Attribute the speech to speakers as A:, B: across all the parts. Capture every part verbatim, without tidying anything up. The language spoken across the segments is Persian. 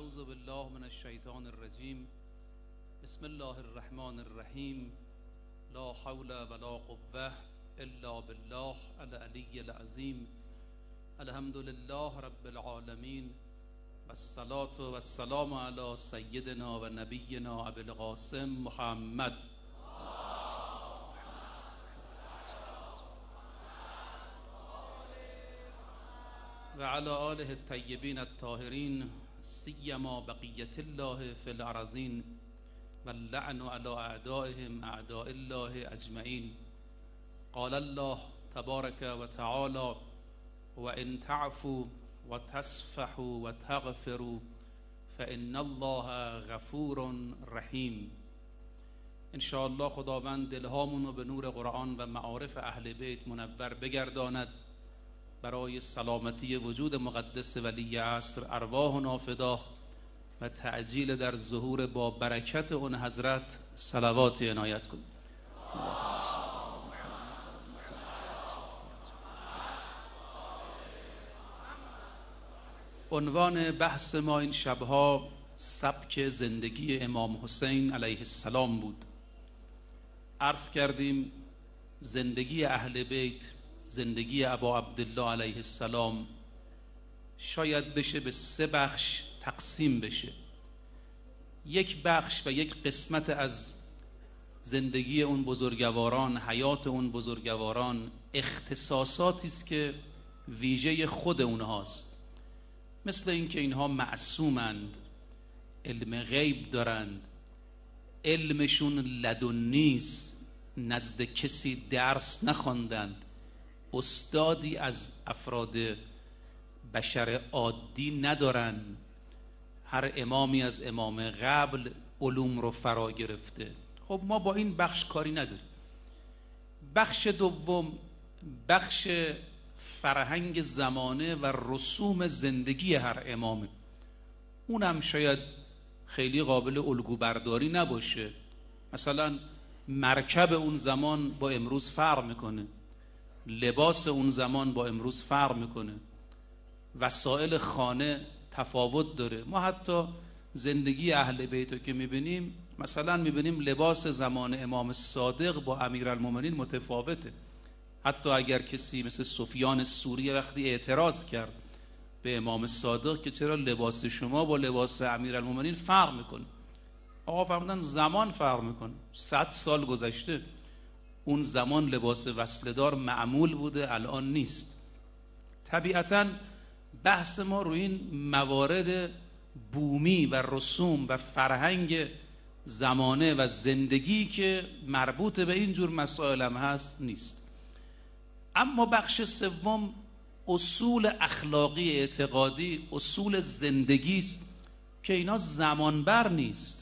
A: اعوذ بالله من الشیطان الرجیم. بسم الله الرحمن الرحیم. لا حول ولا قوة الا بالله العلی العظیم. الحمد لله رب العالمین والصلاة والسلام علی سیدنا و نبینا ابی القاسم محمد و علی آله الطیبین الطاهرین سیما بقیت الله فی الارضین واللعن علی اعدائهم اعداء الله اجمعین. قال الله تبارک و تعالی و ان تعفوا و تصفحوا و تغفروا فان الله غفور رحیم. ان شاء الله خداوند دلهامون رو به نور قرآن و معارف اهل بیت منور بگرداند، برای سلامتی وجود مقدس ولی عصر ارواحنا فدا و تعجیل در ظهور با برکت اون حضرت صلوات عنایت کن. عنوان بحث ما این شبها سبک زندگی امام حسین علیه السلام بود. عرض کردیم زندگی اهل بیت، زندگی ابا عبدالله علیه السلام شاید بشه به سه بخش تقسیم بشه. یک بخش و یک قسمت از زندگی اون بزرگواران، حیات اون بزرگواران، اختصاصاتی است که ویژه خود اونهاست، مثل اینکه اینها معصومند، علم غیب دارند، علمشون لدنی است، نزد کسی درس نخواندند، استادی از افراد بشر عادی ندارن. هر امامی از امام قبل علوم رو فرا گرفته. خب ما با این بخش کاری نداریم. بخش دوم بخش فرهنگ زمانه و رسوم زندگی هر امامه. اونم شاید خیلی قابل الگو برداری نباشه. مثلا مرکب اون زمان با امروز فرق میکنه، لباس اون زمان با امروز فرق میکنه، وسایل خانه تفاوت داره. ما حتی زندگی اهل بیت رو که میبینیم، مثلا میبینیم لباس زمان امام صادق با امیرالمومنین متفاوته. حتی اگر کسی مثل سفیان ثوری وقتی اعتراض کرد به امام صادق که چرا لباس شما با لباس امیرالمومنین فرق میکنه، آقا فرمودن زمان فرق میکنه. صد سال گذشته، اون زمان لباس وصلدار معمول بوده، الان نیست. طبیعتاً بحث ما روی این موارد بومی و رسوم و فرهنگ زمانه و زندگی که مربوط به این جور مسائل هم هست نیست. اما بخش سوم اصول اخلاقی اعتقادی، اصول زندگی است که اینا زمانبر نیست.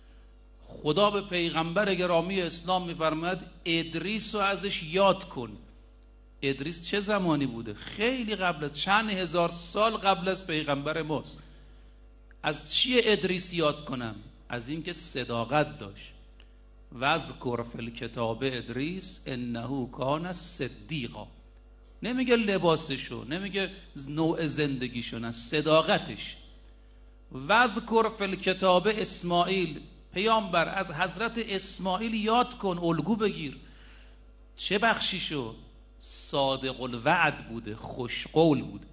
A: خدا به پیغمبر گرامی اسلام میفرماید ادریس رو ازش یاد کن. ادریس چه زمانی بوده؟ خیلی قبل، چند هزار سال قبل از پیغمبر ماست. از چی ادریس یاد کنم؟ از اینکه صداقت داشت. واذکر فی الکتاب ادریس انه کان صدیقا. نمیگه لباسشو، نمیگه نوع زندگیشو، نه، صداقتش. واذکر فی الکتاب اسماعیل. پیامبر از حضرت اسماعیل یاد کن، الگو بگیر. چه بخشیشو؟ صادق الوعد بوده، خوشقول بوده.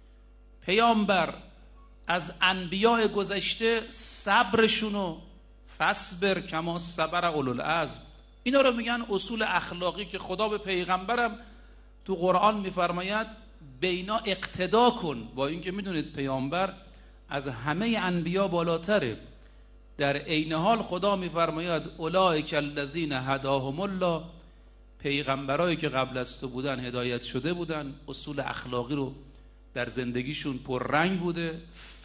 A: پیامبر از انبیاء گذشته صبرشونو، فصبر کما صبر اولوالعزم، اینا رو میگن اصول اخلاقی که خدا به پیغمبرم تو قرآن میفرماید به اینا اقتدا کن. با اینکه میدونید پیامبر از همه انبیا بالاتره. در عین حال خدا میفرماید اولئک الذین هداهم الله. پیغمبرایی که قبل از تو بودن هدایت شده بودن، اصول اخلاقی رو در زندگیشون پررنگ بوده.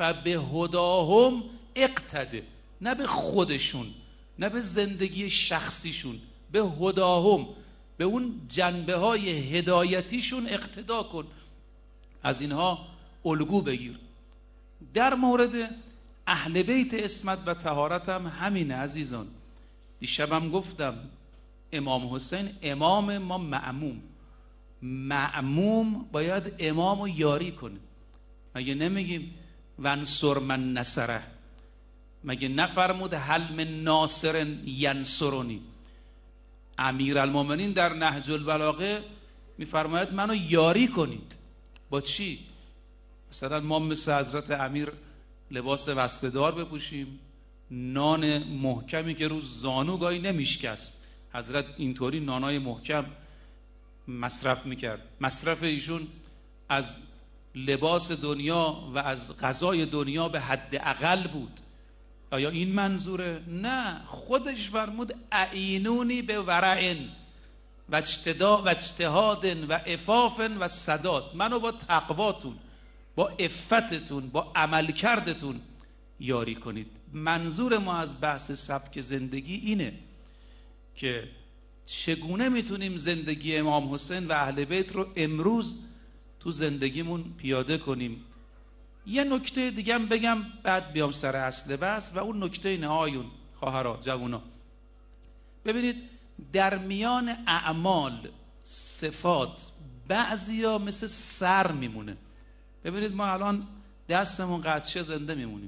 A: فبهداهم اقتده، نه به خودشون، نه به زندگی شخصیشون، به هداهم، به اون جنبه های هدایتیشون اقتدا کن، از اینها الگو بگیر. در مورد اهل بیت عصمت و طهارت هم همینه عزیزان. دیشبم گفتم امام حسین امام ما معموم. معموم باید امام رو یاری کنه. مگه نمیگیم وانصر من نصره. مگه نفرمود هل من ناصر ینصرنی؟ امیرالمومنین در نهج البلاغه میفرماید منو یاری کنید. با چی؟ مثلا ما مثل حضرت امیر لباس وسته‌دار بپوشیم، نان محکمی که رو زانو گاهی نمیشکست، حضرت اینطوری نانای محکم مصرف میکرد. مصرف ایشون از لباس دنیا و از غذای دنیا به حد اقل بود. آیا این منظوره؟ نه، خودش فرمود اعینونی به ورعن و اجتدا و اجتهاد و عفاف و سداد. منو با تقواتون، با عفتتون، با عملکردتون یاری کنید. منظور ما از بحث سبک زندگی اینه که چگونه میتونیم زندگی امام حسین و اهل بیت رو امروز تو زندگیمون پیاده کنیم. یه نکته دیگه هم بگم بعد بیام سر اصل بحث، و اون نکته اینه آیون خواهرها جوونا، ببینید در میان اعمال صفات بعضیا مثل سر میمونه. ببینید ما الان دستمون قدشه زنده میمونیم،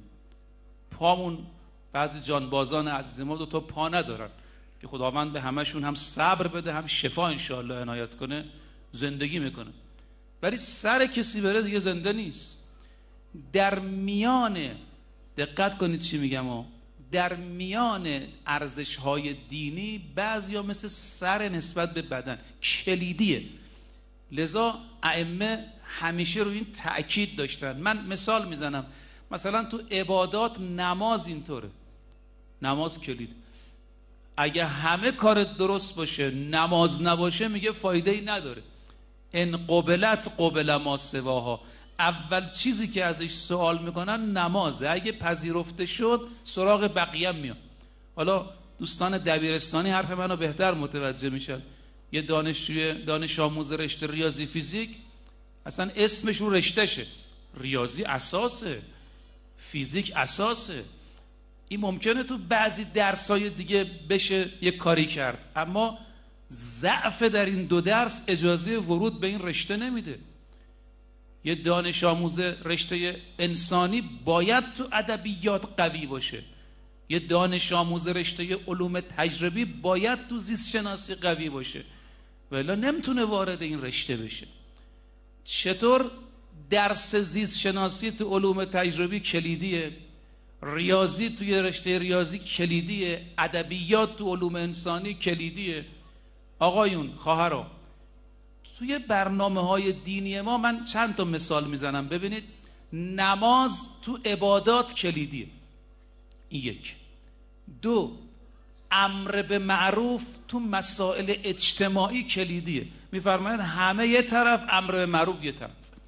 A: پامون بعضی جانبازان عزیز ما دو تا پا ندارن که خداوند به همشون هم صبر بده هم شفا انشاءالله عنایت کنه، زندگی میکنه. ولی سر کسی بره دیگه زنده نیست. در میان، دقت کنید چی میگم ها، در میان ارزش‌های دینی بعضیا مثل سر نسبت به بدن کلیدیه. لذا ائمه همیشه رو این تأکید داشتن. من مثال میزنم، مثلا تو عبادات نماز اینطوره، نماز کلید. اگه همه کارت درست باشه نماز نباشه میگه فایده ای نداره. ان قبلت قبل ما سواها، اول چیزی که ازش سوال میکنن نمازه، اگه پذیرفته شد سراغ بقیه میان. حالا دوستان دبیرستانی حرف منو بهتر متوجه میشن. یه دانشجوی دانش آموز رشته ریاضی فیزیک اصلا اسمش رو رشتهشه، ریاضی اساسه، فیزیک اساسه. این ممکنه تو بعضی درسای دیگه بشه یه کاری کرد، اما ضعف در این دو درس اجازه ورود به این رشته نمیده. یه دانش آموز رشته انسانی باید تو ادبیات قوی باشه، یه دانش آموز رشته علوم تجربی باید تو زیست شناسی قوی باشه، ولی نمیتونه وارد این رشته بشه. چطور درس زیست شناسی تو علوم تجربی کلیدیه، ریاضی توی رشته ریاضی کلیدیه، ادبیات تو علوم انسانی کلیدیه. آقایون خواهرام، توی برنامه های دینی ما من چند تا مثال میزنم ببینید. نماز تو عبادات کلیدیه، یک. دو، امر به معروف تو مسائل اجتماعی کلیدیه. میفرماید همه یه طرف، امر به معروف یه طرف.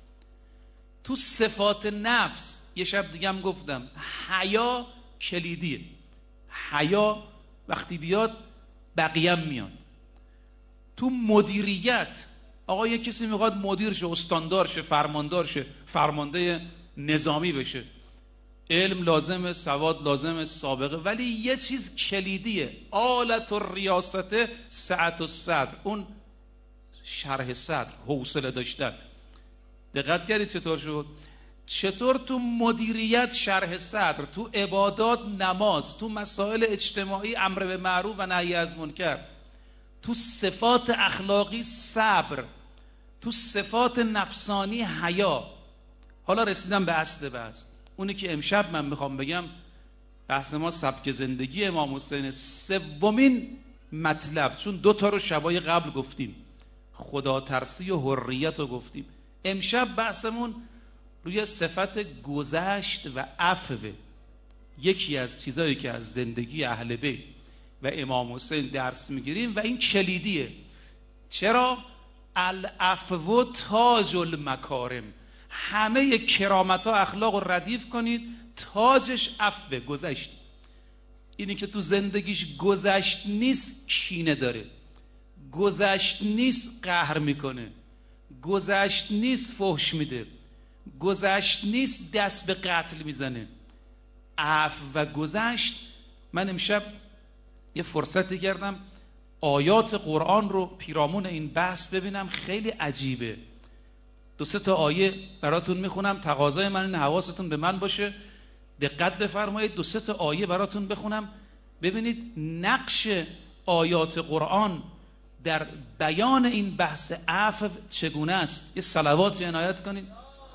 A: تو صفات نفس یه شب دیگه هم گفتم حیا کلیدیه، حیا وقتی بیاد بقیه هم میان. تو مدیریت، آقا یه کسی میخواد مدیر شه، استاندار شه، فرماندار شه، فرمانده نظامی بشه، علم لازمه، سواد لازمه، سابقه. ولی یه چیز کلیدیه، آلت و ریاست سعت و صدر، اون شرح صدر، حوصله داشتن. دقت کردید چطور شد؟ چطور تو مدیریت شرح صدر، تو عبادات نماز، تو مسائل اجتماعی امر به معروف و نهی از منکر، تو صفات اخلاقی صبر، تو صفات نفسانی حیا. حالا رسیدم به اصل بحث، اونی که امشب من میخوام بگم. بحث ما سبک زندگی امام حسین، سومین مطلب، چون دو تا رو شبای قبل گفتیم، خدا ترسی و حریت رو گفتیم. امشب بحثمون روی صفت گذشت و عفو. یکی از چیزایی که از زندگی اهل بیت و امام حسین درس میگیریم و این کلیدیه. چرا؟ العفو تاج المکارم. همه کرامت ها اخلاق رو ردیف کنید، تاجش عفو، گذشت. اینی که تو زندگیش گذشت نیست کینه داره، گذشت نیست قهر میکنه، گذشت نیست فحش میده، گذشت نیست دست به قتل میزنه. عفو و گذشت. من امشب یه فرصتی کردم آیات قرآن رو پیرامون این بحث ببینم، خیلی عجیبه. دو سه تا آیه براتون میخونم، تقاضای من این حواستون به من باشه، دقت بفرمایید. دو سه تا آیه براتون بخونم ببینید نقش آیات قرآن در بیان این بحث عفو چگونه است. یه صلواتی عنایت کنید.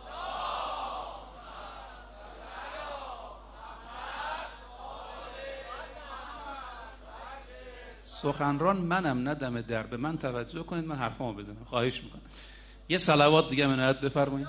A: سخنران منم، نه دم در. به من توجه کنید، من حرفامو بزنم، خواهش میکنم. یه صلوات دیگه عنایت بفرمایید.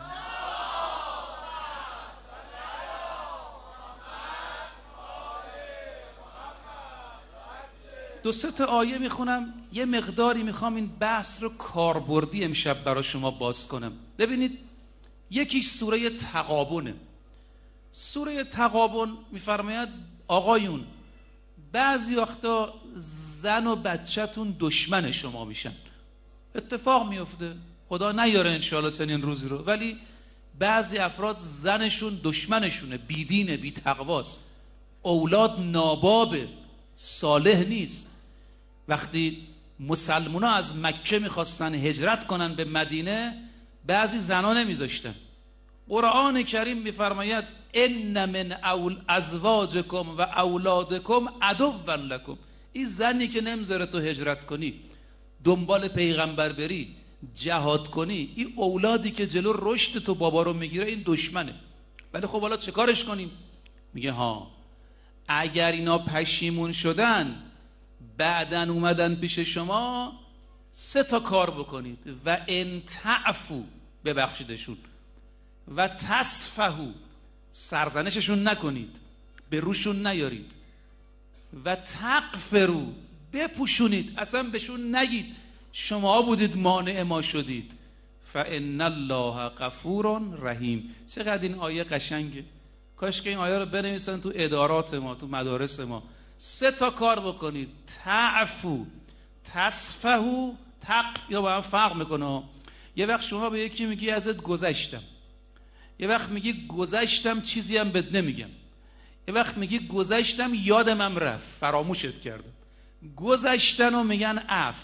A: دو سه تا آیه میخونم، یه مقداری میخوام این بحث رو کاربردی امشب برای شما باز کنم. ببینید یکیش سوره تغابنه. سوره تغابن میفرماید آقایون بعضی وقتا زن و بچه‌تون دشمن شما میشن. اتفاق میفته، خدا نیاره انشاءالله چنین روزی رو، ولی بعضی افراد زنشون دشمنشونه، بیدینه، بی تقواست، اولاد نابابه، صالح نیست. وقتی مسلمونا از مکه میخواستن هجرت کنن به مدینه، بعضی زنا نمیذاشتن. قرآن کریم میفرماید ان من اول ازواجکم و اولادکم عدوا لکم. این زنی که نمیذاره تو هجرت کنی، دنبال پیغمبر بری، جهاد کنی، این اولادی که جلو رشد تو بابا رو میگیره، این دشمنه. ولی خب حالا چه کارش کنیم؟ میگه ها اگر اینا پشیمون شدن بعدن اومدن پیش شما، سه تا کار بکنید. و ان تعفو، ببخشیدشون، و تصفحوا، سرزنششون نکنید، به روشون نیارید، و تغفروا، بپوشونید، اصلا بهشون نگید شما بودید مانع ما شدید. فان الله غفور رحیم. چقدر این آیه قشنگه. کاش که این آیه رو بنویسن تو ادارات ما، تو مدارس ما. سه تا کار بکنید: تعفو، تصفحوا، تقف. یا با هم فرق میکنه. یه وقت شما به یکی میگی ازت گذشتم، یه وقت میگی گذشتم چیزی هم بد نمیگم، یه وقت میگی گذشتم یادمم رفت فراموشت کردم. گذشتن رو میگن عفو،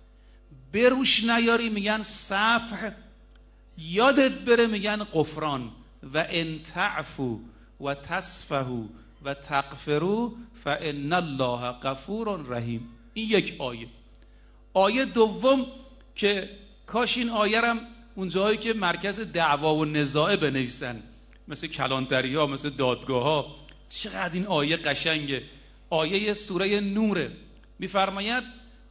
A: بروش نیاری میگن صفح، یادت بره میگن غفران. و ان تعفو و تصفحوا و تغفروا فان الله غفور رحیم. این یک آیه. آیه دوم که کاش این آیه رم اونجایی که مرکز دعوا و نزاعه بنویسن، مثل کلانتری ها، مثل دادگاه ها. چقدر این آیه قشنگه. آیه سوره نوره. میفرماید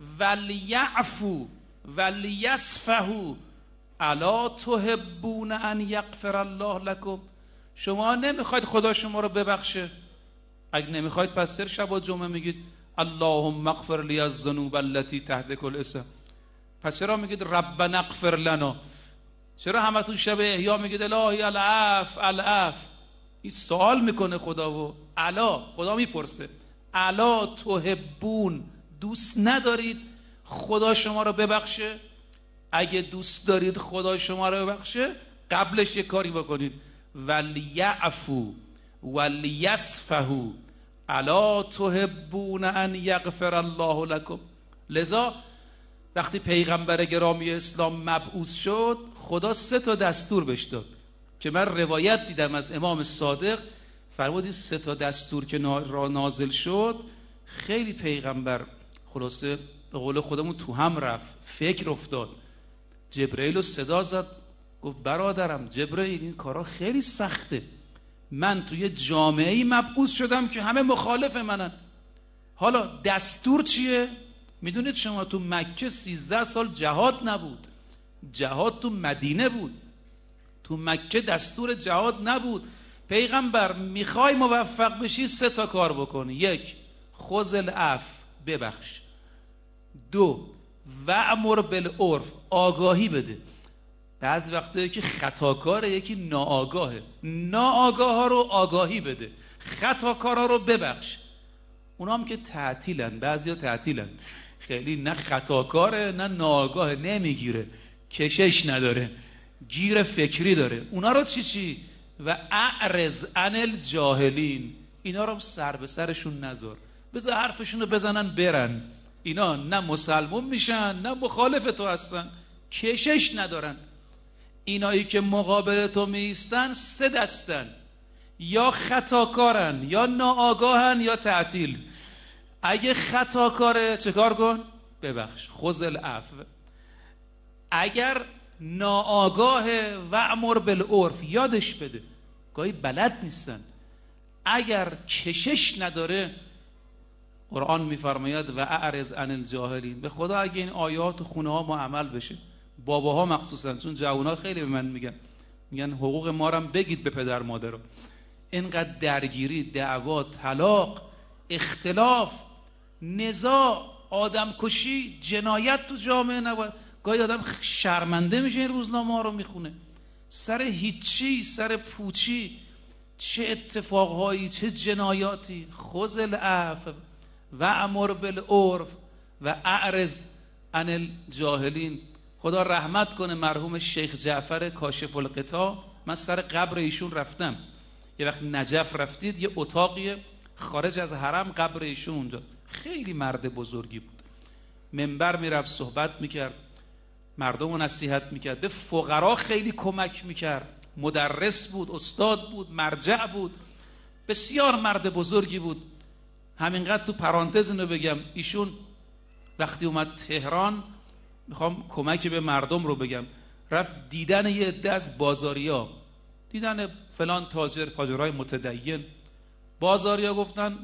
A: ولیعفو ولیصفحوا الا تحبون ان یغفر الله لکم. شما نمیخواید خدا شما رو ببخشه؟ اگه نمیخواید پس سر شب و جمعه میگید اللهم اغفر لی الذنوب التي تحت کل اسم. پس چرا میگید ربنا اغفر لنا؟ چرا همتون شب احیا میگید الهی العفو العفو؟ این سوال میکنه خدا و الا، خدا میپرسه الا تحبون، دوست ندارید خدا شما رو ببخشه؟ اگه دوست دارید خدا شما رو ببخشه، قبلش یه کاری بکنید: ولیعفو ولیصفحوا الا تحبون ان یغفر الله لکم. لذا وقتی پیغمبر گرامی اسلام مبعوث شد، خدا سه تا دستور بهش داد که من روایت دیدم از امام صادق. فرمودید سه تا دستور که را نازل شد، خیلی پیغمبر خلاصه به قول خودمون تو هم رفت، فکر افتاد. جبرئیل رو صدا زد، گفت برادرم جبرئیل این کارا خیلی سخته، من توی جامعه‌ای مبعوث شدم که همه مخالف منن، حالا دستور چیه؟ میدونید شما تو مکه سیزده سال جهاد نبود، جهاد تو مدینه بود. تو مکه دستور جهاد نبود. پیغمبر میخوای موفق بشی سه تا کار بکنی: یک، خذ العفو، ببخش. دو، وامر بالعرف، آگاهی بده. بعضی وقتا که خطاکاره، یکی ناآگاهه، ناآگاه ها رو آگاهی بده، خطاکارا رو ببخش. اونا هم که تعطیلن، بعضی ها تعطیلن، خیلی نه خطاکاره نه ناآگاه، نمیگیره، کشش نداره، گیر فکری داره. اونا رو چی چی؟ و اعرض عن الجاهلین، اینا رو سر به سرشون نذار، بذار حرفشون رو بزنن برن. اینا نه مسلمون میشن نه مخالف تو هستن، کشش ندارن. اینایی که مقابل تو میستن سه دستن، یا خطاکارن یا ناآگاهن یا تعطیل. اگه خطاکاره چه کار کن؟ ببخش، خذ العفو. اگر ناآگاهه و امر بالعرف، یادش بده، گاهی بلد نیستن. اگر کشش نداره، قرآن میفرماید و اعرض عن الجاهلین. به خدا اگه این آیات خونه ها ما عمل بشه، باباها مخصوصا، چون جوونا خیلی به من میگن میگن حقوق ما رو بگید به پدر مادر. اینقدر درگیری، دعوا، طلاق، اختلاف، نزاع، آدم کشی، جنایت تو جامعه نباید. گاهی آدم شرمنده میشه این روزنامه ها رو میخونه، سر هیچی، سر پوچی، چه اتفاقهایی، چه جنایاتی. خذ العفو و امر بالعرف و اعرض عن الجاهلین. خدا رحمت کنه مرحوم شیخ جعفر کاشف الغطا. من سر قبر ایشون رفتم، یه وقت نجف رفتید، یه اتاقی خارج از حرم قبر ایشون اونجا. خیلی مرد بزرگی بود، منبر میرفت صحبت میکرد، مردم رو نصیحت میکرد، به فقرا خیلی کمک میکرد، مدرس بود، استاد بود، مرجع بود، بسیار مرد بزرگی بود. همینقدر تو پرانتز اینو بگم، ایشون وقتی اومد تهران، میخوام کمک به مردم رو بگم، رفت دیدن یه عده از بازاریا، دیدن فلان تاجر، تاجرای متدین. بازاریا گفتن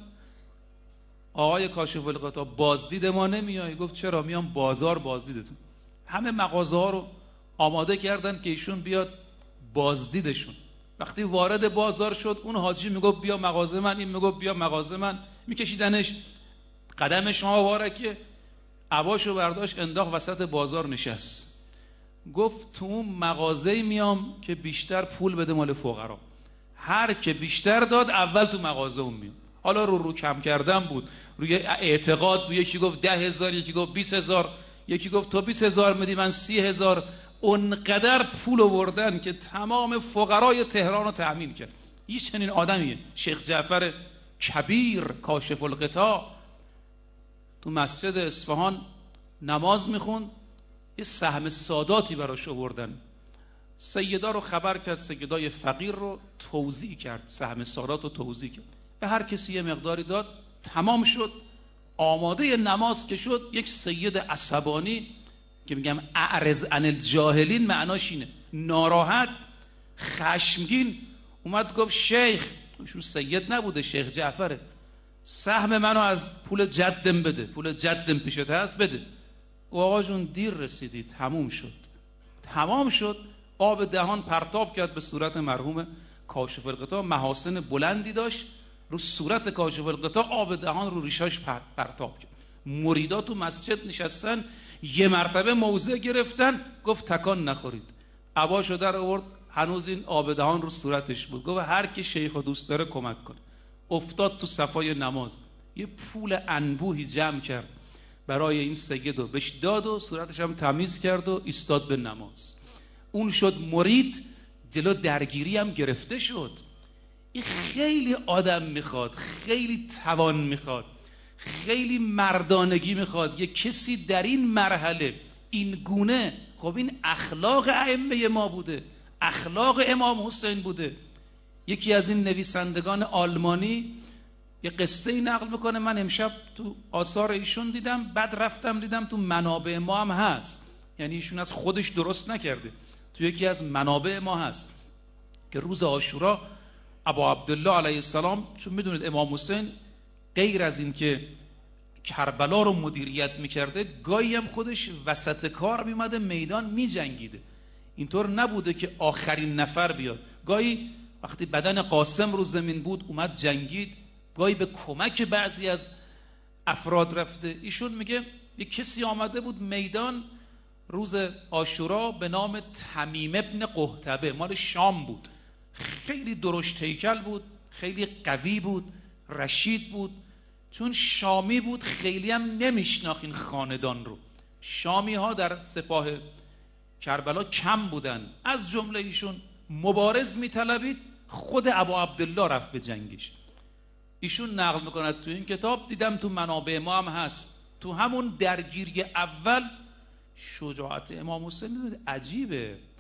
A: آقای کاشف الغطا بازدید ما نمیای؟ گفت چرا؟ میام بازار بازدیدتون. همه مغازه ها رو آماده کردن که ایشون بیاد بازدیدشون. وقتی وارد بازار شد، اون حاجی میگفت بیا مغازه من، این میگفت بیا مغازه من، میکشیدنش، قدمش مبارکه، عباشو برداشت انداخت وسط بازار نشست. گفت تو اون مغازه میام که بیشتر پول بده مال فقرا، هر که بیشتر داد اول تو مغازه اون میام. حالا رو رو کم کردن بود، روی اعتقاد بود. یکی گفت ده هزار، یکی گفت بیس هزار، یکی گفت تو بیس هزار میدی من سی هزار. اونقدر پول آوردن که تمام فقرای تهران رو تأمین کرد. یه چنین آدمیه شیخ جعفر کبیر کاشف الغطا. تو مسجد اصفهان نماز میخوند، یه سهم ساداتی براش آوردن. سیدا رو خبر کرد، سیدای فقیر رو توزیع کرد، سهم سادات رو توزیع کرد، به هر کسی یه مقداری داد. تمام شد، آماده نماز که شد، یک سید عصبانی که میگم اعرض عن الجاهلین معناش اینه، ناراحت، خشمگین، اومد گفت شیخ، ایشون سید نبوده، شیخ جعفره، سهم منو از پول جدم بده، پول جدم پیشت هست بده. و آقا جون دیر رسیدی، تموم شد. تمام شد، آب دهان پرتاب کرد به صورت مرحوم کاشف الغطا. محاسن بلندی داشت، رو صورت کاشف الغطا آب دهان رو ریشاش پرتاب کرد. مریدا تو مسجد نشستن، یه مرتبه موضع گرفتن، گفت تکان نخورید. عباشو در آورد، هنوز این آب دهان رو صورتش بود. گفت هر کی شیخو دوست داره کمک کنه. افتاد تو صفای نماز، یه پول انبوهی جمع کرد برای این سید و بهش داد و صورتش هم تمیز کرد و ایستاد به نماز. اون شد مرید، جلو درگیری هم گرفته شد. این خیلی آدم میخواد، خیلی توان میخواد، خیلی مردانگی میخواد. یه کسی در این مرحله این گونه، خب این اخلاق ائمه ما بوده، اخلاق امام حسین بوده. یکی از این نویسندگان آلمانی یه قصه ای نقل میکنه، من امشب تو آثار ایشون دیدم، بعد رفتم دیدم تو منابع ما هم هست، یعنی ایشون از خودش درست نکرده، تو یکی از منابع ما هست که روز عاشورا ابا عبدالله علیه السلام، چون میدونید امام حسین غیر از این که کربلا رو مدیریت میکرده، گاهی هم خودش وسط کار میومده میدان میجنگیده. اینطور نبوده که آخرین نفر بیاد، گاهی وقتی بدن قاسم رو زمین بود اومد جنگید، گاهی به کمک بعضی از افراد رفته. ایشون میگه یک کسی آمده بود میدان روز عاشورا به نام تمیم ابن قحطبه، مال شام بود، خیلی درشت هیکل بود، خیلی قوی بود، رشید بود. چون شامی بود خیلی هم نمیشناخت این خاندان رو. شامی ها در سپاه کربلا کم بودن، از جمله ایشون مبارز میطلبید، خود ابا عبدالله رفت به جنگش. ایشون نقل میکند تو این کتاب، دیدم تو منابع ما هم هست، تو همون درگیری اول شجاعت امام حسین عجیبه.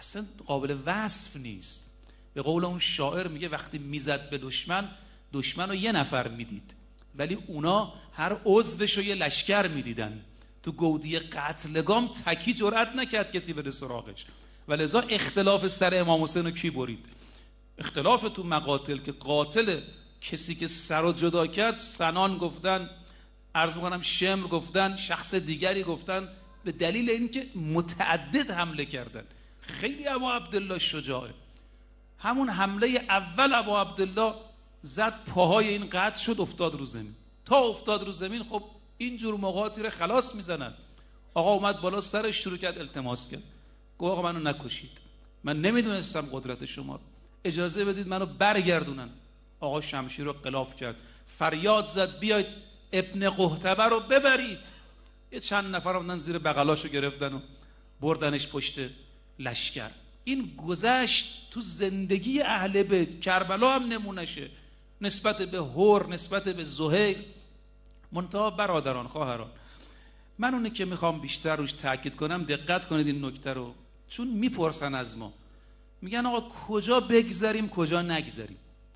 A: اصلا قابل وصف نیست. به قول اون شاعر میگه وقتی میزد به دشمن، دشمن رو یه نفر میدید، ولی اونا هر عضوش رو یه لشکر میدیدن. تو گودی قتلگام تکی جرأت نکرد کسی بره سراغش. و لذا اختلاف سر امام حسین رو کی برید؟ اختلاف تو مقاتل که قاتل کسی که سر رو جدا کرد، سنان گفتن، عرض میکنم شمر گفتن، شخص دیگری گفتن، به دلیل اینکه متعدد حمله کردن. خیلی ابا عبدالله شجاعه. همون حمله اول ابا عبدالله زد، پاهای این قطع شد، افتاد رو زمین. تا افتاد رو زمین خب اینجور موقعاتی رو خلاص میزنن. آقا اومد بالا سرش شروع کرد التماس کرد، گفت آقا منو نکشید، من نمیدونستم قدرت شما، اجازه بدید منو برگردونن. آقا شمشیر رو غلاف کرد، فریاد زد بیاید ابن قحطبه رو ببرید. یه چند نفر اومدن زیر بغلاشو گرفتن و بردنش پشت لشکر. این گذشت تو زندگی اهل بیت. کربلا هم نمونشه نسبت به هور، نسبت به زهیر. منتها برادران، خواهران، من اونی که میخوام بیشتر روش تاکید کنم، دقت کنید این نکته رو، چون میپرسن از ما، میگن آقا کجا بگذریم کجا نگذریم.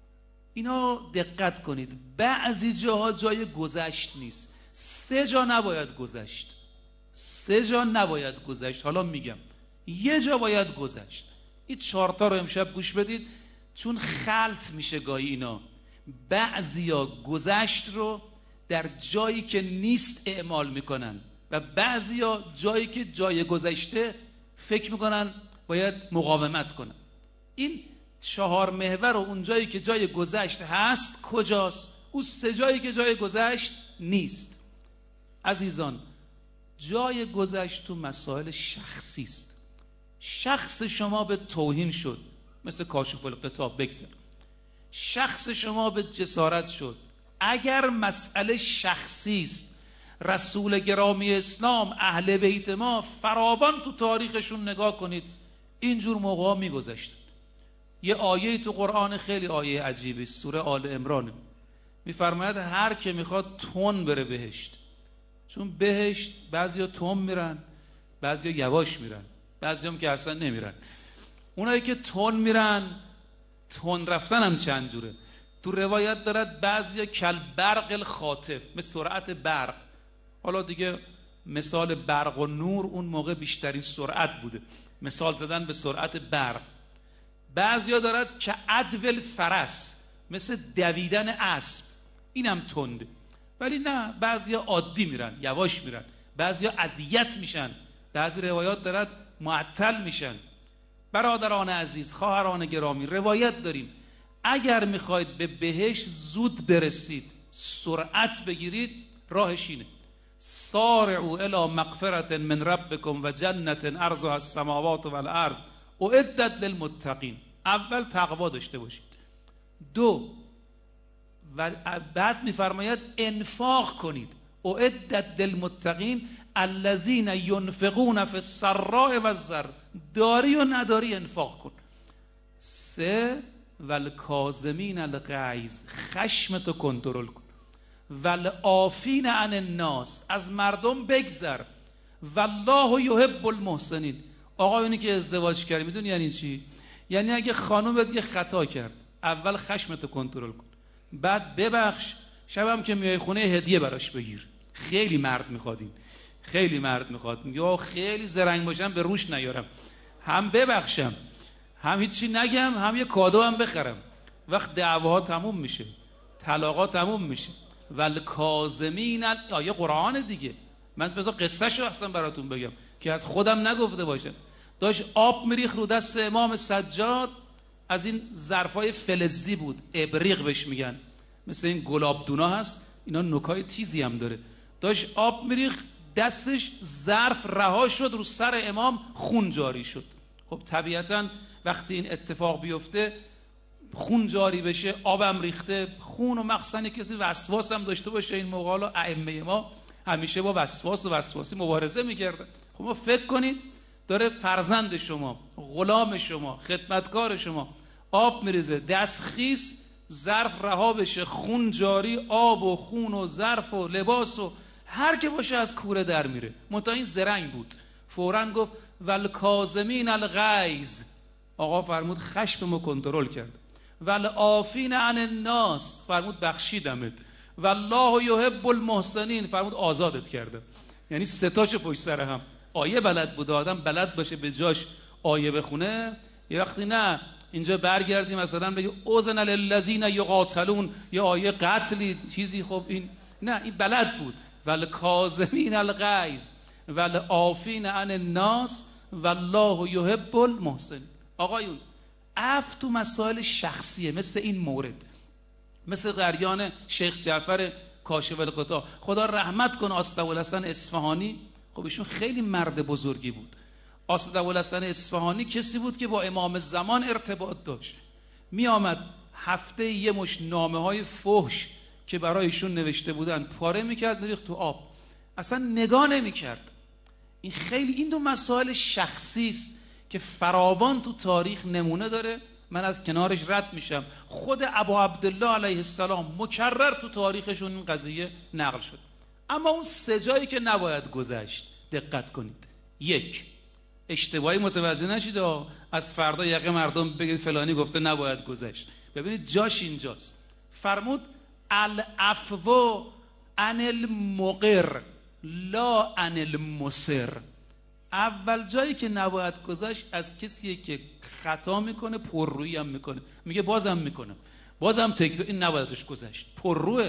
A: اینا دقت کنید، بعضی جاها جای گذشت نیست. سه جا نباید گذشت، سه جا نباید گذشت. حالا میگم یه جا باید گذشت. این چهارتا رو امشب گوش بدید، چون خلط میشه گاهی اینا. بعضیا گذشت رو در جایی که نیست اعمال میکنن و بعضیا جایی که جای گذشته فکر میکنن باید مقاومت کنن. این چهار محور و اون جایی که جای گذشت هست کجاست؟ اون سه جایی که جای گذشت نیست. عزیزان، جای گذشت تو مسائل شخصی است. شخص شما به توهین شد، مثل کاشف الغطا، بگذر. شخص شما به جسارت شد. اگر مسئله شخصی است، رسول گرامی اسلام، اهل بیت ما فراوان تو تاریخشون نگاه کنید، اینجور موقعا میگذشتن. یه آیه تو قرآن خیلی آیه عجیبی، سوره آل عمران، میفرماید هر که میخواد تون بره بهشت. چون بهشت بعضیا تون میرن، بعضیا یواش میرن، بعضی هم که اصلا نمیرن. اونایی که تون میرن، تون رفتن هم چند جوره. تو روایت دارد بعضیا کل برق الخاطف، مثل سرعت برق. حالا دیگه مثال برق و نور اون موقع بیشترین سرعت بوده، مثال زدن به سرعت برق. بعضیا دارد که عدول فرس، مثل دویدن اسب، اینم تنده. ولی نه، بعضیا عادی میرن، یواش میرن. بعضیا اذیت میشن، بعضی روایات دارد معطل میشن. برادران عزیز، خواهران گرامی، روایت داریم اگر میخواید به بهشت زود برسید، سرعت بگیرید، راهش اینه: سارعوا الی مغفرة من ربکم و جنة عرضها السماوات والارض اعدت للمتقین. اول تقوا داشته باشید. دو، و بعد میفرماید انفاق کنید. اعدت للمتقین الذین ینفقون فی السراء والضراء. داری و نداری انفاق کن. سه، والکاظمین الغیظ، خشمتو کنترل کن. والعافین عن الناس، از مردم بگذر. والله یحب المحسنین. آقایونی که ازدواج کردی میدونی یعنی چی؟ یعنی اگه خانومت یه خطا کرد، اول خشمتو کنترل کن، بعد ببخش، شبم که میای خونه هدیه براش بگیر. خیلی مرد میخواد این، خیلی مرد میخواد. میگه خیلی زرنگ باشم به روش نیارم، هم ببخشم، هم هیچی نگم، هم یه کادو هم بخرم. وقت دعواها تموم میشه، طلاقا تموم میشه. والکاظمین، آیه قرآن دیگه. من بذار قصه‌شو اصلا براتون بگم که از خودم نگفته باشم. داشت آب میریخ رو دست امام سجاد، از این ظرفای فلزی بود، ابریق بهش میگن، مثل این گلابدونا هست، اینا نوکای تیزی هم داره. داشت آب میریخ، دستش ظرف رها شد، رو سر امام خون جاری شد. خب طبیعتاً وقتی این اتفاق بیفته، خون جاری بشه، آبم ریخته، خون و مخزن کسی وسواس هم داشته باشه، این موقع حالا ائمه ما همیشه با وسواس و وسواسی مبارزه میکردن. خب ما فکر کنید داره فرزند شما، غلام شما، خدمتکار شما آب میریزه، دست خیس، ظرف رها بشه، خون جاری، آب و خون و ظرف و لباس و هر که باشه از کوره در میره. منتها این زرنگ بود، فوراً گفت والکاظمین الغیظ، آقا فرمود خشممو کنترل کرد. والعافین عن الناس، فرمود بخشیدمت. والله یحب المحسنین، فرمود آزادت کردم. یعنی ستاشو پشت سر هم. آیه بلد بود، آدم بلد باشه به جاش آیه بخونه. یه وقتی نه اینجا برگردیم مثلا بگی اذن للذین یقاتلون، یا آیه قتلی چیزی، خب این نه، این بلد بود. والکاظمین الغیظ والعافین عن الناس والله یحب المحسنین. آقایون عفو تو مسائل شخصیه، مثل این مورد، مثل قریان شیخ جعفر کاشف الغطا، خدا رحمت کنه، آصدابوالحسن اصفهانی. خب ایشون خیلی مرد بزرگی بود. آصدابوالحسن اصفهانی کسی بود که با امام زمان ارتباط داشت. می آمد هفته یه مش نامه های فحش که برایشون نوشته بودن پاره میکرد میریخت تو آب، اصلا نگاه نمیکرد. این خیلی این دو مسائل شخصی است که فراوان تو تاریخ نمونه داره. من از کنارش رد میشم. خود ابا عبدالله علیه السلام مکرر تو تاریخشون این قضیه نقل شد. اما اون سه جایی که نباید گذشت دقت کنید. یک، اشتباهی متوجه نشید از فردا یقه مردم بگید فلانی گفته نباید گذشت. ببینید جاش اینجاست. فرمود العفو عن المقر لا عن المصر. اول جایی که نباید گذشت از کسیه که خطا میکنه، پررویی هم میکنه، میگه بازم میکنم، بازم تکرار، این نبایدش گذشت، پرروه.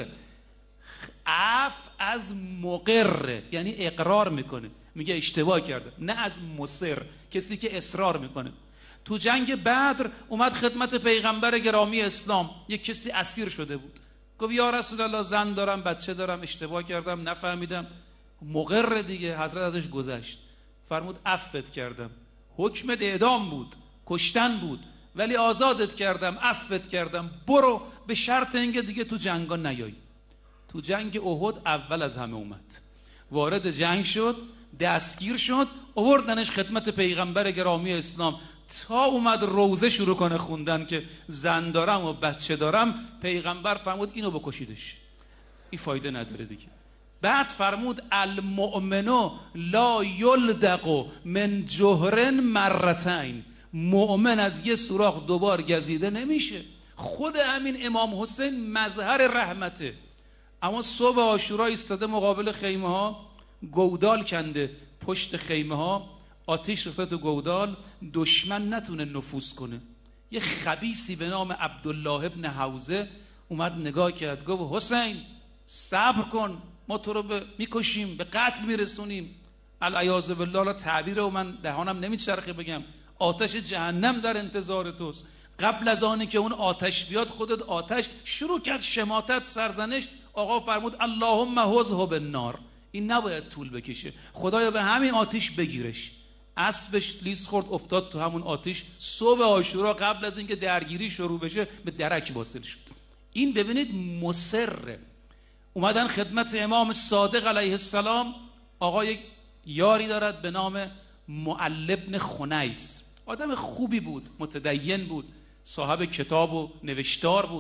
A: عف از مقر یعنی اقرار میکنه، میگه اشتباه کردم، نه از مصر، کسی که اصرار میکنه. تو جنگ بدر اومد خدمت پیغمبر گرامی اسلام، یک کسی اسیر شده بود، گفت یا رسول الله زن دارم، بچه دارم، اشتباه کردم، نفهمیدم. مقر دیگه، حضرت ازش گذشت، فرمود عفوت کردم. حکمت اعدام بود، کشتن بود، ولی آزادت کردم، عفوت کردم، برو، به شرط اینکه دیگه تو جنگا نیایی. تو جنگ احد اول از همه اومد، وارد جنگ شد، دستگیر شد، آوردنش خدمت پیغمبر گرامی اسلام. تا اومد روزه شروع کنه خوندن که زن دارم و بچه دارم، پیغمبر فرمود اینو بکشیدش، این فایده نداره دیگه. بعد فرمود المؤمنو لا یلدق من جهر مرتین، مؤمن از یه سوراخ دوبار گزیده نمیشه. خود همین امام حسین مظهر رحمته. اما صبح عاشورا ایستاده مقابل خیمه ها، گودال کنده پشت خیمه ها، آتش ریخته تو گودال، دشمن نتونه نفوذ کنه. یه خبیثی به نام عبدالله ابن حوزه اومد نگاه کرد، گفت حسین صبر کن، ما تو رو به میکشیم، به قتل میرسونیم. العیاذ بالله، تعبیر و من دهانم نمیچرخه بگم، آتش جهنم در انتظار توست. قبل از آنی که اون آتش بیاد خودت آتش شروع کرد شماتت، سرزنش. آقا فرمود اللهم حوزه بالنار، این نباید طول بکشه، خدایا به همین آتش بگیرش. اسبش لیس خورد افتاد تو همون آتش. صبح عاشورا قبل از اینکه درگیری شروع بشه به درک واصل شد. این ببینید مصر. اومدن خدمت امام صادق علیه السلام. آقا یک یاری دارد به نام معل بن خنیس، آدم خوبی بود، متدین بود، صاحب کتاب و نوشتار بود.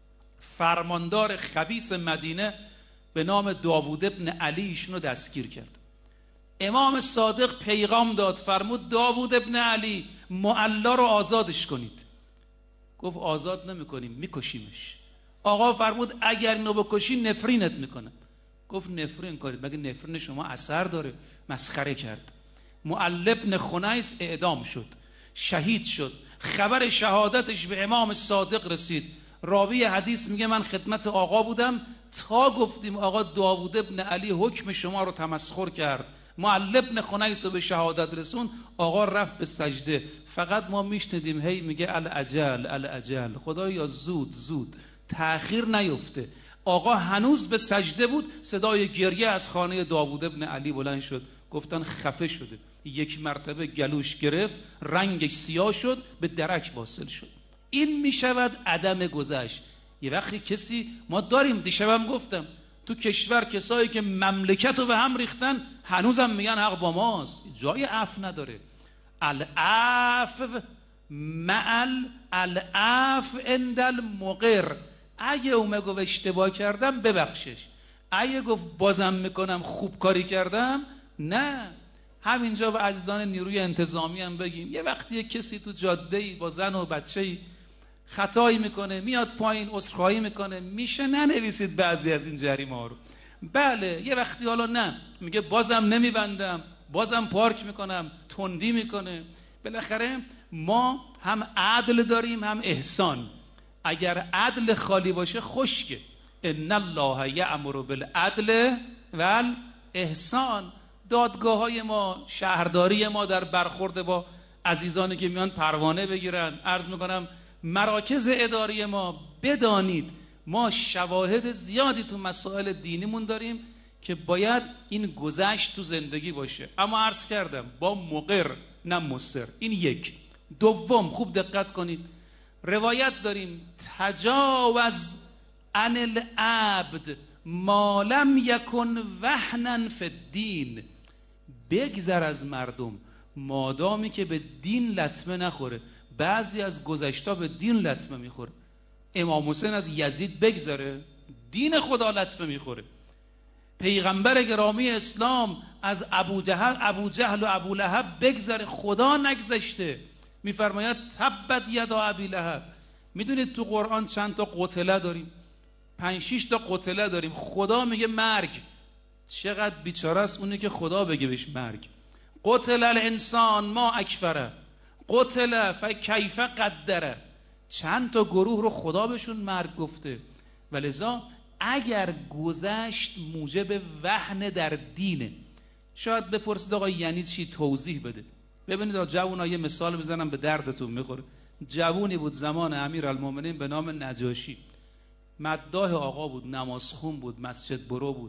A: فرماندار خبیث مدینه به نام داوود ابن علی ایشونو دستگیر کرد. امام صادق پیغام داد، فرمود داوود ابن علی معلا رو آزادش کنید. گفت آزاد نمی کنیم، میکشیمش. آقا فرمود اگر اینو بکشی نفرینت میکنم. گفت نفرین کنید، مگه نفرین شما اثر داره؟ مسخره کرد. معل ابن خنیس اعدام شد، شهید شد. خبر شهادتش به امام صادق رسید. راوی حدیث میگه من خدمت آقا بودم تا گفتیم آقا داوود ابن علی حکم شما رو تمسخر کرد، معل ابن خنیس رو به شهادت رسون. آقا رفت به سجده. فقط ما میشنیدیم هی میگه العجل العجل، خدایا زود زود، تأخیر نیفته. آقا هنوز به سجده بود، صدای گریه از خانه داوود ابن علی بلند شد. گفتن خفه شده. یک مرتبه گلوش گرفت، رنگش سیاه شد، به درک واصل شد. این میشود عدم گذشت. یه وقتی کسی، ما داریم، دیشبم گفتم تو کشور کسایی که مملکت رو به هم ریختن هنوزم میگن حق با ماست، جای عفو نداره. العفو معل العفو عند المقر. اگه اومه گفت اشتباه کردم ببخشش، اگه گفت بازم میکنم خوب کاری کردم، نه، همینجا به عزیزان نیروی انتظامی هم بگیم یه وقتی کسی تو جاده‌ای با زن و بچه‌ای خطایی میکنه میاد پایین عذرخواهی میکنه، میشه ننویسید بعضی از این جریمه ها رو. بله یه وقتی حالا نه میگه بازم نمیبندم، بازم پارک میکنم، تندی میکنه. بالاخره ما هم عدل داریم هم احسان. اگر عدل خالی باشه خشکه. ان الله یأمر بالعدل والاحسان. دادگاه های ما، شهرداری ما در برخورد با عزیزانی که میان پروانه بگیرن، عرض میکنم مراکز اداری ما، بدانید ما شواهد زیادی تو مسائل دینیمون داریم که باید این گذشت تو زندگی باشه، اما عرض کردم با مقر نه مصر. این یک. دوم خوب دقت کنید، روایت داریم تجاوز عن العبد ما لم یکن وهنا فی الدین. بگذر از مردم مادامی که به دین لطمه نخوره. بعضی از گذشتا به دین لطمه میخوره. امام حسین از یزید بگذره، دین خدا لطمه میخوره. پیغمبر گرامی اسلام از ابو جهل, ابو جهل و ابو لهب بگذره، خدا نگذشته. میفرماید تبت یدا ابی لهب. میدونید تو قرآن چند تا قتله داریم؟ پنج شش تا قتله داریم. خدا میگه مرگ. چقدر بیچاره است اونی که خدا بگه بهش مرگ. قتل الانسان ما اکفره، قتل فکیف قدره. چند تا گروه رو خدا بهشون مرگ گفته. ولذا اگر گذشت موجب وهن در دینه، شاید بپرسید آقا یعنی چی، توضیح بده. ببینید جوونا یه مثال بزنم به دردتون میخوره. جوونی بود زمان امیرالمومنین به نام نجاشی، مداح آقا بود، نمازخون بود، مسجد برو بود،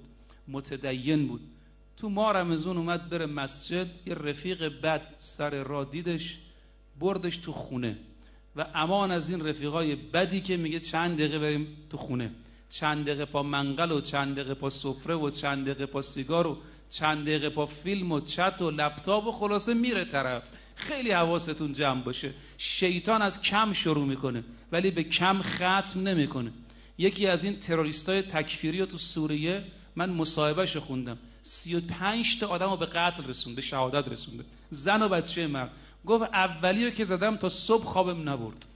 A: متدین بود. تو ماه رمضان اومد بره مسجد، یه رفیق بد سر راه دیدش، بردش تو خونه. و امان از این رفیقای بدی که میگه چند دقیقه بریم تو خونه، چند دقیقه پا منقل و چند دقیقه پا سفره و چند دقیقه پا سیگار و چند دقیقه پا فیلم و چت و لپتاپ و خلاصه میره طرف. خیلی حواستون جمع باشه. شیطان از کم شروع میکنه ولی به کم ختم نمیکنه. یکی از این تروریستای تکفیری رو تو سوریه من مصاحبهشو خوندم، سی و پنج تا آدم رو به قتل رسونده، شهادت رسونده، زن و بچه مرد. گفت اولیو که زدم تا صبح خوابم نبرد،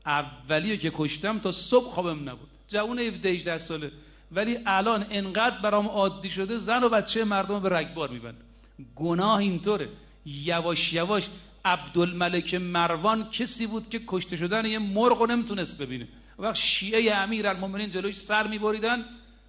A: اولیو که کشتم تا صبح خوابم نبرد. جوون هفده هجده ساله، ولی الان انقدر برام عادی شده زن و بچه مردم به رگبار میبند. گناه اینطوره. یواش یواش عبدالملک مروان کسی بود که کشته شدن یه مرغ رو نمیتونست ببینه. وقت شیعه امیرالمومنین جلوش سر میبریدن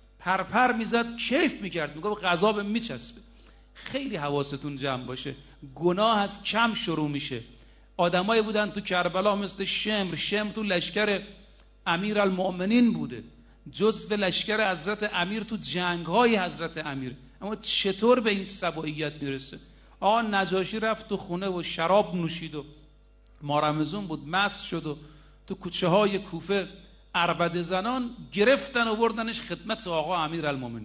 A: پرپر میزد، کیف میکرد، میگفت غذا به میچسبه. خیلی حواستون جمع باشه. گناه از کم شروع میشه. آدمایی بودن تو کربلا مثل شمر. شمر تو لشکر امیرالمومنین بوده، جزو لشکر حضرت امیر تو جنگ‌های حضرت امیر. اما چطور به این سبوعیت میرسه؟ آقا نجاشی رفت تو خونه و شراب نوشید و ماه رمضان بود، مست شد و تو کوچه های کوفه عربده زنان گرفتن و بردنش خدمت آقا امیرالمومنین.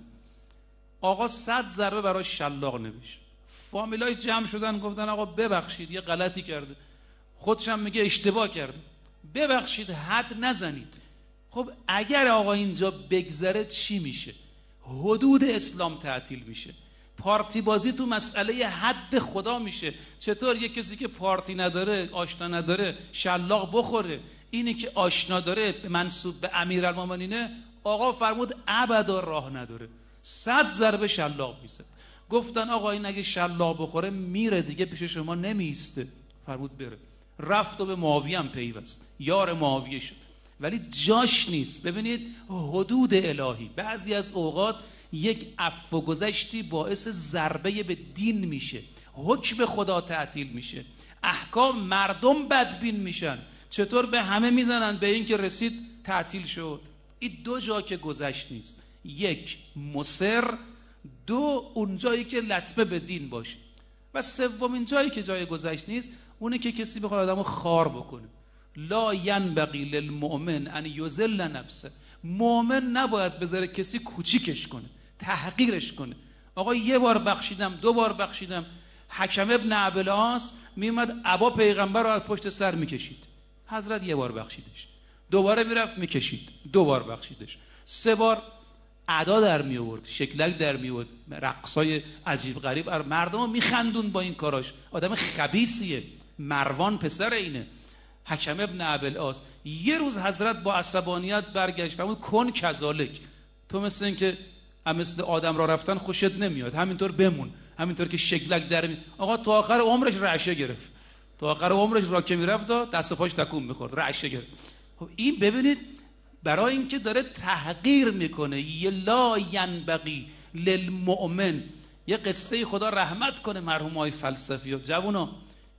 A: آقا صد ضربه برای شلاق نوشت. فامیلای جمع شدن گفتن آقا ببخشید یه غلطی کرده. خودشم میگه اشتباه کرده، ببخشید حد نزنید. خب اگر آقا اینجا بگذره چی میشه؟ حدود اسلام تعطیل میشه. پارتی بازی تو مسئله حد خدا میشه. چطور یک کسی که پارتی نداره، آشنا نداره، شلاق بخوره؟ اینی که آشنا داره، منسوب به امیرالمومنینه، آقا فرمود ابدا راه نداره، صد ضربه شلاق میزد. گفتن آقا این اگه شلاق بخوره میره دیگه، پیش شما نمیسته. فرمود بره. رفت و به معاویه هم پیوست، یار معاویه شد، ولی جاش نیست. ببینید حدود الهی بعضی از اوقات یک عفو و گذشتی باعث ضربه به دین میشه، حکم خدا تعطیل میشه، احکام مردم بدبین میشن. چطور به همه میزنن به این که رسید تعطیل شد؟ این دو جا که گذشت نیست، یک مصر، دو اون جایی که لطمه به دین باشه، و سومین جایی که جای گذشت نیست اونه که کسی بخواد آدمو خار بکنه. لا ینبغی للمؤمن ان یذل نفسه. مؤمن نباید بذاره کسی کوچیکش کنه، تحقیرش کنه. آقا یه بار بخشیدم، دو بار بخشیدم. حکم ابن ابوالعاص میومد عبا پیغمبر رو از پشت سر میکشید، حضرت یه بار بخشیدش، دوباره میرفت میکشید، دو بار بخشیدش، سه بار ادا در می آورد، شکلک در می آورد، رقصای عجیب غریب، مردمو میخندون با این کاراش. آدم خبیثیه. مروان پسر اینه، حکم ابن ابوالعاص. یه روز حضرت با عصبانیت برگشت فرمود کن کذالک، تو مثل این که مثل آدم را رفتن خوشت نمیاد، همینطور بمون، همینطور که شکلک در می... آقا تا آخر عمرش رعشه گرفت، تا آخر عمرش را که میرفت دست و پاش تکون میخورد، رعشه گرفت. خب این ببینید برای اینکه داره تحقیر میکنه، یه لا ینبغی للمؤمن. یه قصه خدا رحمت کنه مرحوم آقای فلسفی و جوونا،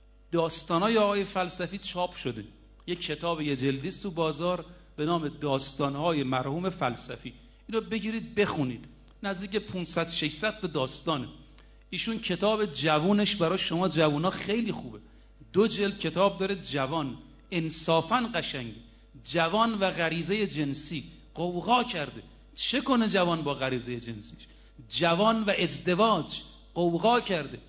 A: داستانای آقای فلسفی چاپ شده، یه کتاب یه جلدی است تو بازار به نام داستانهای مرحوم فلسفی. اینو بگیرید بخونید، نزدیک پانصد ششصد تا داستانه. ایشون کتاب جوونش برای شما جوونا خیلی خوبه، دو جلد کتاب داره جوان، انصافاً قشنگه. جوان و غریزه جنسی، قوقا کرده چه کنه جوان با غریزه جنسیش. جوان و ازدواج، قوقا کرده.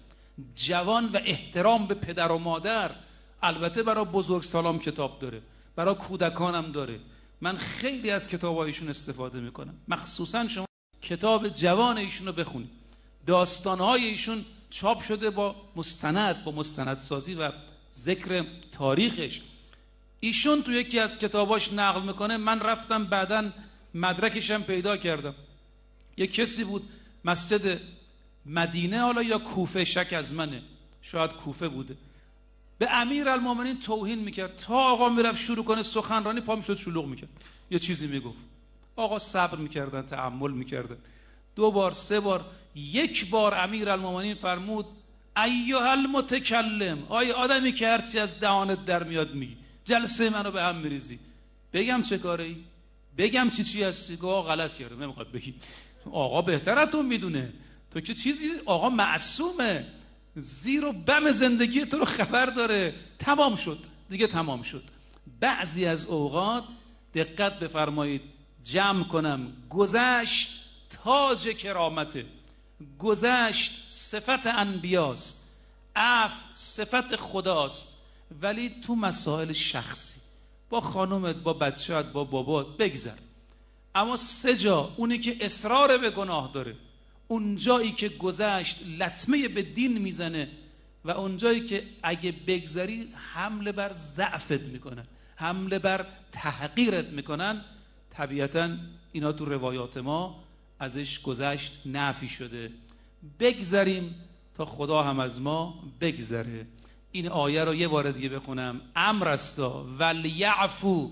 A: جوان و احترام به پدر و مادر، البته برای بزرگسالام کتاب داره، برای کودکانم داره. من خیلی از کتابایشون استفاده میکنم، مخصوصا شما کتاب جوان ایشون رو بخونید. داستانهای ایشون چاپ شده با مستند، با مستندسازی و ذکر تاریخش. ایشون تو یکی از کتاباش نقل میکنه، من رفتم بعداً مدرکشم پیدا کردم، یه کسی بود مسجد مدینه، حالا یا کوفه، شک از منه، شاید کوفه بوده، به امیرالمومنین توهین میکرد. تا آقا میرفت شروع کنه سخنرانی پا میشد شلوغ میکرد، یه چیزی میگفت. آقا صبر میکردن، تأمل میکردن. دو بار سه بار، یک بار امیرالمومنین فرمود ایها المتکلم، آیا آدمی که هرچی از دهانت در میاد میگی، جلسه منو به هم میریزی، بگم چه کاره ای، بگم چی چی هستی؟ آقا غلط کردم، نمیخواد بگی، آقا بهترتون میدونه، تو که چیزی، آقا معصومه، زیر و بم زندگی تو رو خبر داره. تمام شد دیگه، تمام شد. بعضی از اوقات دقت بفرمایید، جمع کنم، گذشت تاج کرامته، گذشت صفت انبیاست، عفو صفت خداست، ولی تو مسائل شخصی با خانومت، با بچه‌ت، با بابات بگذر. اما سه جا، اونی که اصرار به گناه داره، اون جایی که گذشت لطمه به دین میزنه، و اون جایی که اگه بگذری حمله بر ضعفت میکنن، حمله بر تحقیرت میکنن، طبیعتاً اینا تو روایات ما ازش گذشت نفی شده. بگذریم تا خدا هم از ما بگذره. این آیه رو یه بار دیگه بخونم، امر استا ولیعفو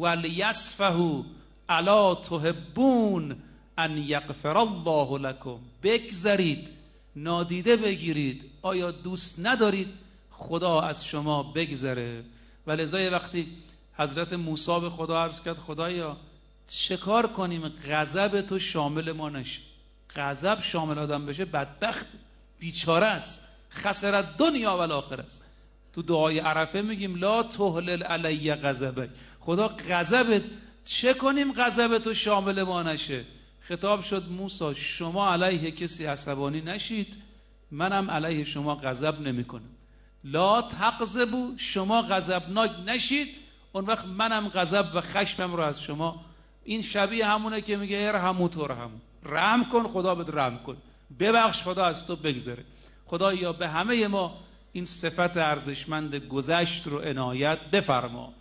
A: ولیصفحوا الا تحبون ان یغفر الله لکم. بگذرید، نادیده بگیرید، آیا دوست ندارید خدا از شما بگذره؟ ولذا وقتی حضرت موسی به خدا عرض کرد خدایا چه کار کنیم غضب تو شامل ما نشه؟ غضب شامل آدم بشه بدبخت، بیچاره است، خسرت دنیا و آخرت است. تو دعای عرفه میگیم لا تهلل علی غضبک، خدا غضبت، چه کنیم غضبت تو شامل ما نشه؟ خطاب شد موسی شما علیه کسی عصبانی نشید، منم علیه شما غضب نمیکنم. لا تغضبوا، شما غضبناک نشید، اون وقت منم غضب و خشمم رو از شما. این شبیه همونه که میگه ارحموا ترحموا، رحم کن خدا بهت رحم کن، ببخش خدا از تو بگذره. خدایا به همه ما این صفت ارزشمند گذشت رو عنایت بفرما.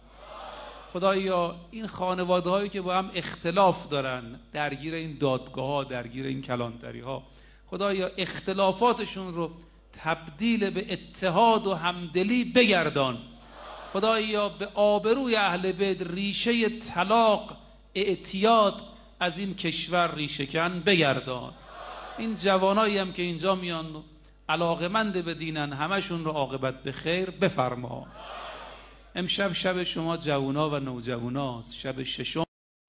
A: خدایا این خانواده هایی که با هم اختلاف دارن، درگیر این دادگاه ها، درگیر این کلانتری ها، خدایا اختلافاتشون رو تبدیل به اتحاد و همدلی بگردان. خدایا به آبروی اهل بیت ریشه طلاق، اعتیاد از این کشور ریشه کن بگردان. این جوانایی هم که اینجا میان علاقمند به دینن، همشون رو عاقبت به خیر بفرما. امشب شب شما جوانا و نوجواناست، شب ششم.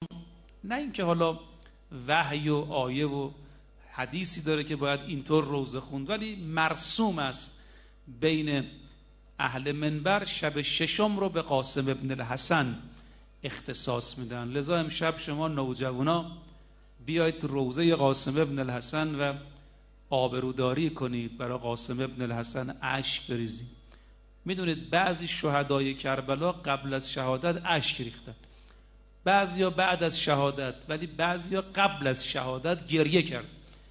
A: نه اینکه حالا وحی و آیه و حدیثی داره که باید اینطور روزه خوند، ولی مرسوم است بین اهل منبر شب ششم رو به قاسم ابن الحسن اختصاص میدن. لذا امشب شما نوجوانا بیایید روزه قاسم ابن الحسن و آبروداری کنید، برای قاسم ابن الحسن اشک بریزید. میدونید بعضی شهدای کربلا قبل از شهادت اشک ریختن. بعضیا بعد از شهادت، ولی بعضیا قبل از شهادت گریه کرد.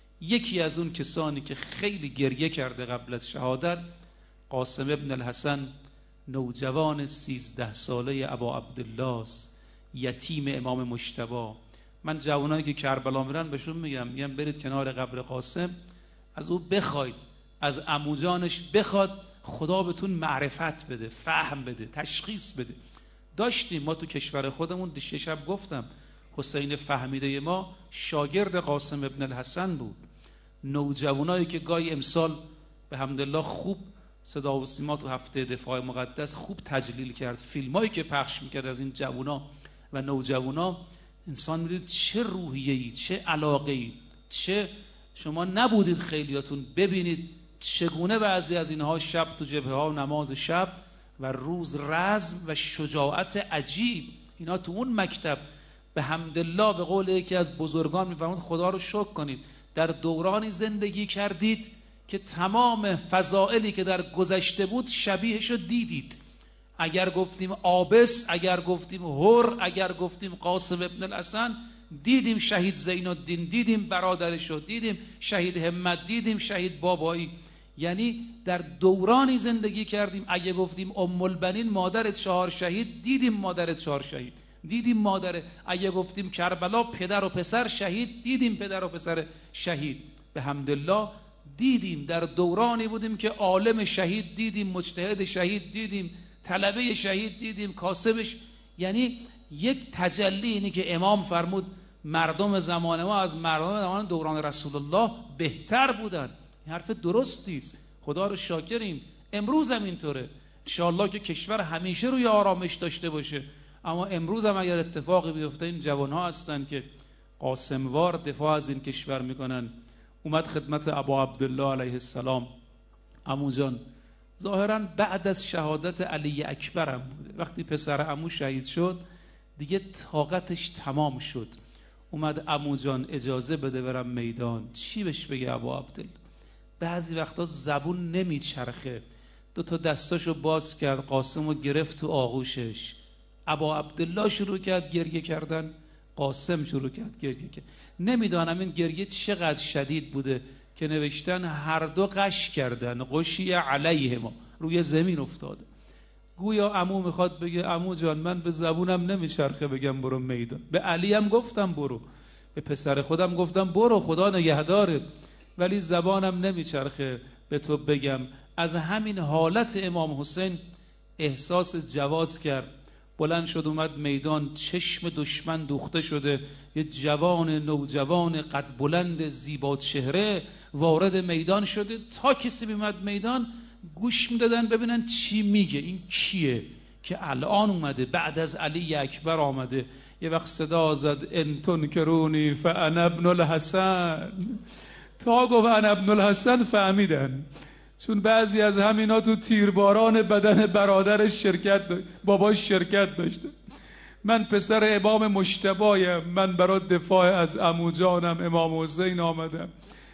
A: یکی از اون کسانی که خیلی گریه کرده قبل از شهادت، قاسم ابن الحسن، نوجوان سیزده ساله ابا عبدالله است، یتیم امام مجتبی. من جوانایی که کربلا میرن بهشون میگم میگم برید کنار قبر قاسم، از او بخواید، از عموجانش بخواد خدا بهتون معرفت بده، فهم بده، تشخیص بده. داشتیم ما تو کشور خودمون، دیشه شب گفتم حسین فهمیده ما شاگرد قاسم ابن الحسن بود. نوجوانایی که گاهی امسال به حمدالله خوب صدا و سیما تو هفته دفاع مقدس خوب تجلیل کرد، فیلمایی که پخش میکرد از این جوونا و نوجوانا، انسان میدید چه روحیه‌ای، چه علاقه‌ای، چه شما نبودید خیلیاتون ببینید چگونه بعضی از اینها شب تو جبهه ها نماز شب و روز رزم و شجاعت عجیب. اینا تو اون مکتب به حمدالله به قول یکی از بزرگان میفرمود خدا رو شکر کنید در دورانی زندگی کردید که تمام فضائلی که در گذشته بود شبیهشو دیدید. اگر گفتیم آبس، اگر گفتیم هر، اگر گفتیم قاسم ابن الحسن، دیدیم شهید زین الدین، دیدیم برادرشو، دیدیم شهید همت، دیدیم شهید بابایی. یعنی در دورانی زندگی کردیم. اگه گفتیم ام البنین مادر چهار شهید، دیدیم مادر چهار شهید، دیدیم مادر. اگه گفتیم کربلا پدر و پسر شهید، دیدیم پدر و پسر شهید. به حمدالله دیدیم در دورانی بودیم که عالم شهید دیدیم، مجتهد شهید دیدیم، طلبه شهید دیدیم، کاسبش. یعنی یک تجلی اینی که امام فرمود مردم زمان ما از مردم زمان دوران رسول الله بهتر بودن. این حرف درستی است، خدا رو شاکریم. امروز هم اینطوره، انشاءالله که کشور همیشه روی آرامش داشته باشه. اما امروز هم اگر اتفاقی بیفته، این جوانها هستن که قاسموار دفاع از این کشور میکنن. اومد خدمت ابا عبدالله علیه السلام، عمو جان ظاهرا بعد از شهادت علی اکبر هم بوده، وقتی پسر عمو شهید شد دیگه طاقتش تمام شد. اومد عمو جان اجازه بده برم میدان. چی بهش بگه ابا عبدالله؟ بعضی وقتا زبون نمیچرخه. دو تا دستاشو باز کرد، قاسمو گرفت تو آغوشش. ابا عبدالله شروع کرد گریه کردن، قاسم شروع کرد گریه کرد. نمیدانم این گریه چقدر شدید بوده که نوشتن هر دو غش کردن، غشی علیه ما، روی زمین افتاده. گویا عمو میخواد بگه عمو جان من به زبونم نمیچرخه بگم برو میدان. به علی هم گفتم برو، به پسر خودم گفتم برو خدا نگهداره، ولی زبانم نمیچرخه به تو بگم. از همین حالت امام حسین احساس جواز کرد، بلند شد اومد میدان. چشم دشمن دوخته شده، یه جوان نوجوان قد بلند زیبا چهره وارد میدان شده. تا کسی بیمد میدان گوش میدادن ببینن چی میگه، این کیه که الان اومده بعد از علی اکبر آمده. یه وقت صدا زد ان تنکرونی فانا ابن الحسن. تا گفت انا ابن الحسن فهمیدن، چون بعضی از همینا تو تیرباران بدن برادرش شرکت داشت، باباش شرکت داشته. من پسر امام مجتبایم، من برای دفاع از عمو جانم امام حسین آمدم.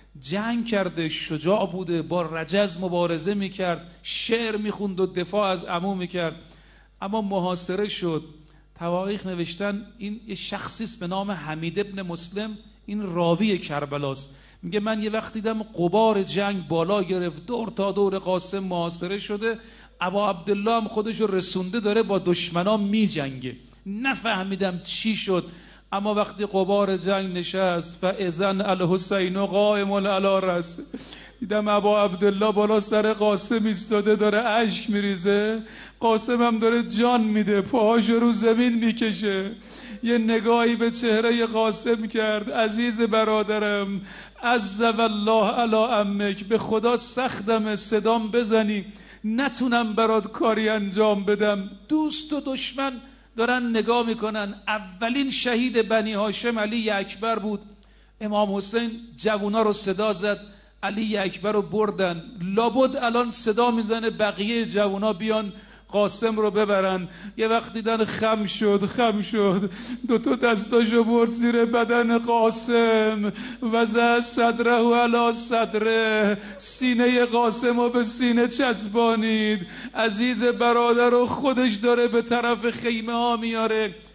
A: جنگ کرده، شجاع بوده، با رجز مبارزه میکرد، شعر میخوند و دفاع از عمو میکرد. اما محاصره شد. تواریخ نوشتن این یه شخصیست به نام حمید ابن مسلم، این راوی کربلاست. میگه من یه وقت دیدم غبار جنگ بالا گرفت، دور تا دور قاسم محاصره شده، ابا عبدالله هم خودش رو رسونده داره با دشمنان میجنگه. نفهمیدم چی شد، اما وقتی غبار جنگ نشست فاذن الحسین قائم علی رأسه، دیدم ابا عبدالله بالا سر قاسم ایستاده داره اشک میریزه، قاسم هم داره جان میده، پاهاش رو زمین میکشه. یه نگاهی به چهره قاسم کرد، عزیز برادرم عز والله علی عمک، به خدا سختم صدام بزنی نتونم برات کاری انجام بدم. دوست و دشمن دارن نگاه میکنن. اولین شهید بنی هاشم علی اکبر بود. امام حسین جوونا رو صدا زد، علی اکبر رو بردن. لابد الان صدا میزنه بقیه جوونا بیان قاسم رو ببرن. یه وقت دیدن خم شد خم شد دوتا دستاشو برد زیر بدن قاسم، وضع صدره علی صدره، سینه قاسم رو به سینه چسبانید. عزیز برادر رو خودش داره به طرف خیمه ها میاره.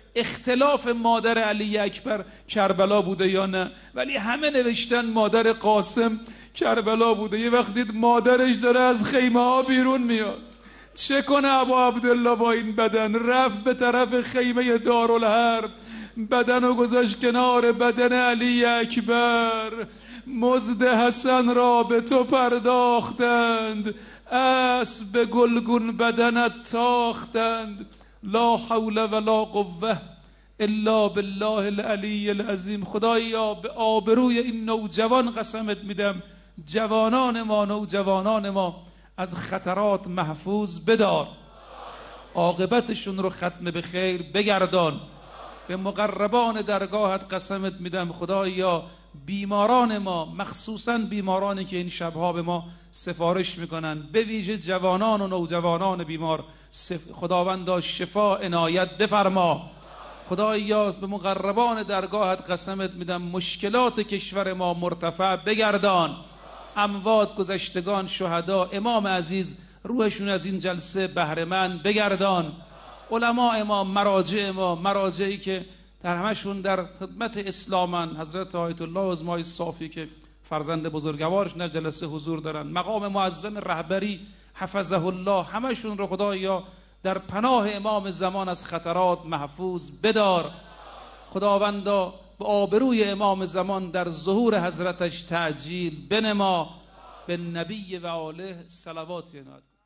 A: اختلاف مادر علی اکبر کربلا بوده یا نه، ولی همه نوشتن مادر قاسم کربلا بوده. یه وقت دید مادرش داره از خیمه ها بیرون میاد، چه کنه ابا عبدالله با این بدن؟ رفت به طرف خیمه دارالحرب، بدن رو گذاشت کنار بدن علی اکبر. مزد حسن را به تو پرداختند، اسب گلگون بدنت تاختند. لا حول ولا قوه الا بالله العلی العظیم. خدایا به آبروی این نوجوان قسمت میدم، جوانان ما، نوجوانان ما از خطرات محفوظ بدار، عاقبتشون رو ختم به خیر بگردان. به مقربان درگاهت قسمت میدم خدایا بیماران ما، مخصوصا بیمارانی که این شبها به ما سفارش میکنن، به ویژه جوانان و نوجوانان بیمار، خداوندا شفا عنایت بفرما. خدایا به مقربان درگاهت قسمت میدم مشکلات کشور ما مرتفع بگردان. اموات، گذشتگان، شهدا، امام عزیز روحشون از این جلسه بهره مند بگردان. علماء ما، مراجع ما، مراجعی که در همشون در خدمت اسلامن، حضرت آیت الله عظمای صافی که فرزند بزرگوارش در جلسه حضور دارن، مقام معظم رهبری حفظه الله، همشون رو خدایا در پناه امام زمان از خطرات محفوظ بدار. خداوندا به آبروی امام زمان در ظهور حضرتش تعجیل بنما. به نبی و آله صلوات عنایت.